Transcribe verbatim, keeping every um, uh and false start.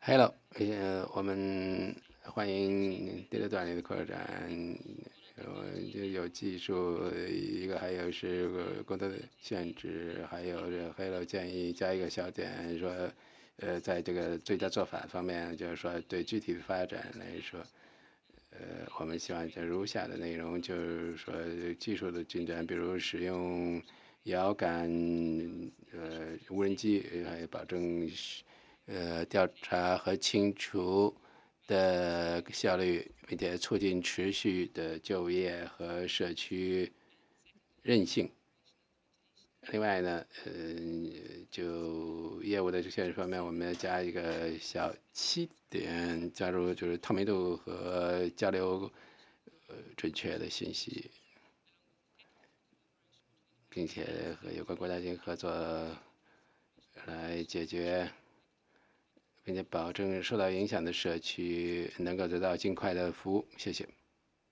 Hello，呃，我们欢迎第六段里的扩展，呃，就有技术，一个还有是工作的限制，还有这 Hello 建议加一个小点说，呃，在这个最佳做法方面，就是说对具体的发展来说，呃，我们希望就如下的内容，就是说技术的进展，比如使用遥感呃无人机，还有保证呃调查和清除的效率，并且促进持续的就业和社区韧性。另外呢，呃，就业务的这些方面，我们要加一个小七点，加入就是透明度和交流呃准确的信息，并且和有关国家进行合作来解决，并且保证受到影响的社区能够得到尽快的服务。谢谢。